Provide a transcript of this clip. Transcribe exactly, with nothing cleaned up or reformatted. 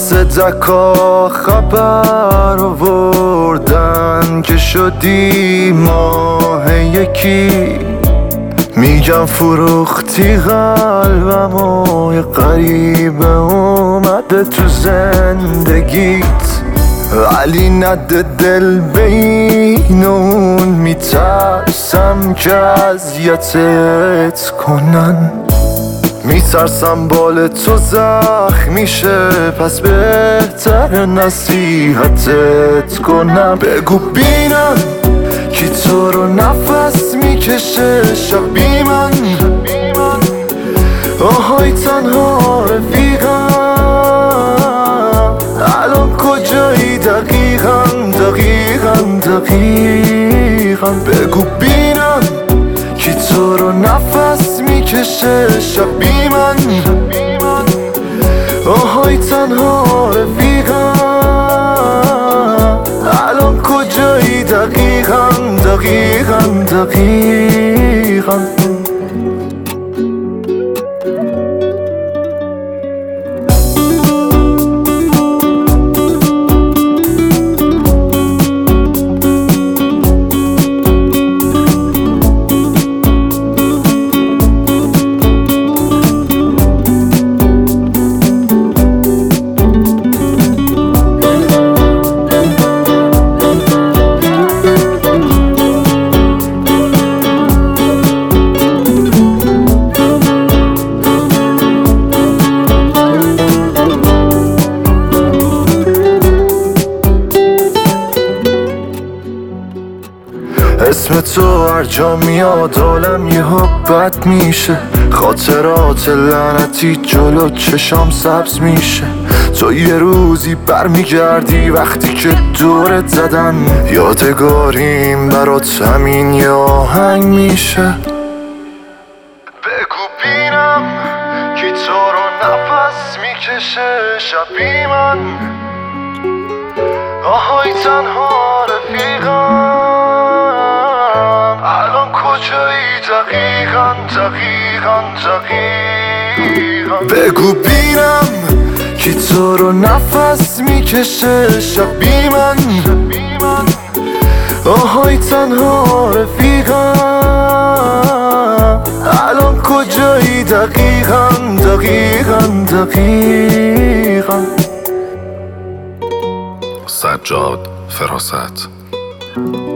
از دکا خبر آوردن که شدی ماه یکی. میگم فروختی قلبمو، یه غریبه اومده تو زندگیت، ولی نده دل بینون. میترسم که اذیتت کنن، میترسم بال تو زخم میشه، پس بهتر نصیحتت کنم. بگو بینم کی تو رو نفس میکشه شب بی من. آهای تنها رفیقم، الان کجایی دقیقا دقیقا دقیقا. بگو بینم کی تو رو نفس میکشه شب بی من. آهای تنها رفیقم، الان کجایی دقیقا دقیقا دقیقا. اسم تو هر جا میاد عالم یه بد میشه، خاطرات لعنتی جلو چشام سبز میشه. تو یه روزی برمیگردی وقتی که دورت زدن، یادگاریم برات همین یه آهنگ میشه. بگو بینم کی تو رو نفس میکشه شب بی من. آهای تنها رفیقم، الان کجایی دقیقا دقیقا دقیقا. بگو بینم کی تو رو نفس میکشه شب بی من. آهای تنها رفیقم، الان کجایی دقیقا دقیقا دقیقا. سجاد فراست.